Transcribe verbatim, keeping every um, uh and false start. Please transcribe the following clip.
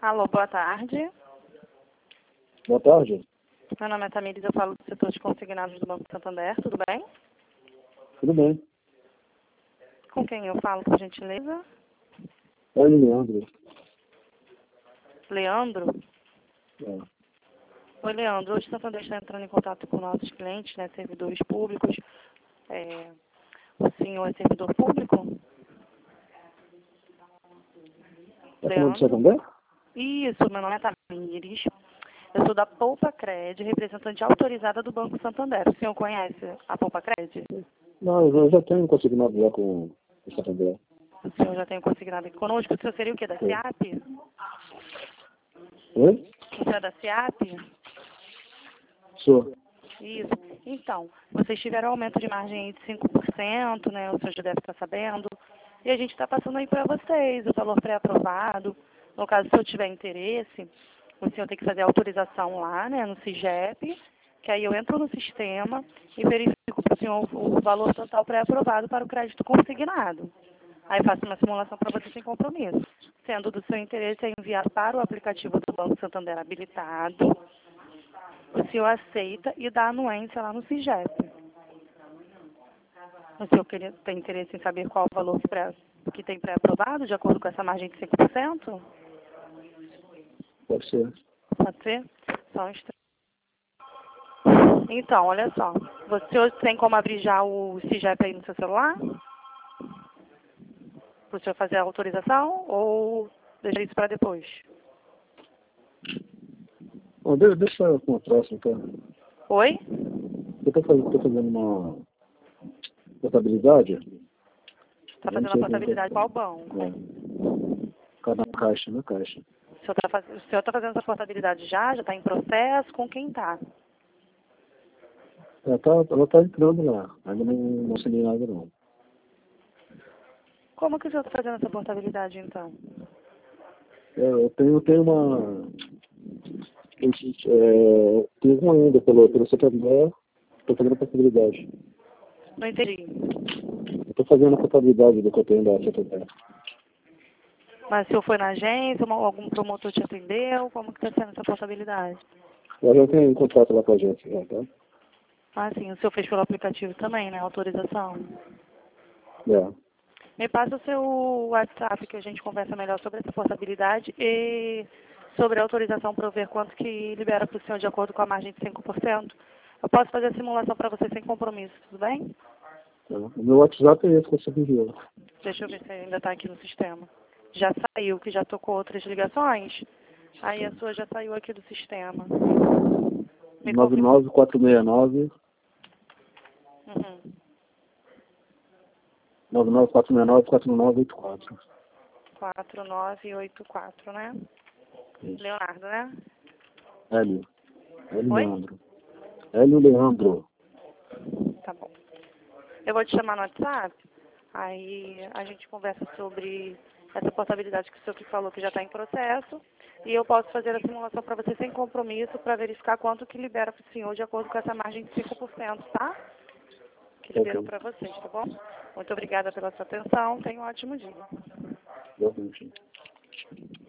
Alô, boa tarde. Boa tarde. Meu nome é Tamires, eu falo do setor de consignados do Banco Santander, tudo bem? Tudo bem. Com quem eu falo, por gentileza? Oi, Leandro. Leandro? É. Oi, Leandro. Hoje o Santander está entrando em contato com nossos clientes, né, servidores públicos. É, o senhor é servidor público? Tá falando do Santander? Isso, meu nome é Tamires. Eu sou da Poupa Cred, representante autorizada do Banco Santander. O senhor conhece a Poupa Cred? Não, eu já tenho consignado já com o Santander. O senhor já tem consignado aqui conosco. O senhor seria o quê? Da Sim. SIAP? Oi? O senhor é da SIAP? Sou. Isso. Então, vocês tiveram aumento de margem aí de cinco por cento, né? O senhor já deve estar sabendo. E a gente está passando aí para vocês o valor pré-aprovado. No caso, se eu tiver interesse, o senhor tem que fazer a autorização lá, né, no SIGEP, que aí eu entro no sistema e verifico para o senhor o valor total pré-aprovado para o crédito consignado. Aí faço uma simulação para você sem compromisso. Sendo do seu interesse, é enviado para o aplicativo do Banco Santander habilitado. O senhor aceita e dá anuência lá no SIGEP. O senhor queria, tem interesse em saber qual o valor que, pré, que tem pré-aprovado, de acordo com essa margem de cinco por cento? Pode ser. Pode ser? Só um instante. Então, olha só. Você hoje tem como abrir já o SIGEP aí no seu celular? Para o senhor fazer a autorização ou deixar isso para depois? Bom, deixa, deixa eu com a próxima, tá? Oi? Eu tô fazendo, tô fazendo uma portabilidade. Está Eu não fazendo a sei portabilidade como- qual banco? É. Ficar na caixa, na caixa. O senhor está faz... tá fazendo essa portabilidade já? Já está em processo? Com quem está? Ela tá, ela tá entrando lá. Ainda não, não assinei nada, não. Como que o senhor está fazendo essa portabilidade, então? É, eu tenho, eu tenho uma... É, tenho uma ainda pelo, pelo Santander. Estou fazendo a portabilidade. Não entendi. Estou fazendo a contabilidade do que eu tenho da Santander. Mas o senhor foi na agência, uma- algum promotor te atendeu? Como que está sendo essa portabilidade? Eu já tenho contrato lá com a agência, já, tá? Ah, sim, o senhor fez pelo aplicativo também, né? Autorização. É. Me passa o seu WhatsApp que a gente conversa melhor sobre essa portabilidade e sobre a autorização para eu ver quanto que libera para o senhor de acordo com a margem de cinco por cento. Eu posso fazer a simulação para você sem compromisso, tudo bem? Tá. O meu WhatsApp é esse que você me enviou. Deixa eu ver se ainda está aqui no sistema. Já saiu, que já tocou outras ligações. Aí a sua já saiu aqui do sistema. Me nove confirma. nove quatro seis nove Uhum. nove nove quatro seis nove quatro nove oito quatro. quatro nove oito quatro, né? Isso. Leonardo, né? Hélio. Hélio Oi? Leandro. Hélio Leandro. Tá bom. Eu vou te chamar no WhatsApp, aí a gente conversa sobre essa portabilidade que o senhor que falou que já está em processo, e eu posso fazer a simulação para você sem compromisso, para verificar quanto que libera para o senhor de acordo com essa margem de cinco por cento, tá? Que liberou Ok. para vocês, tá bom? Muito obrigada pela sua atenção, tenha um ótimo dia. Boa noite.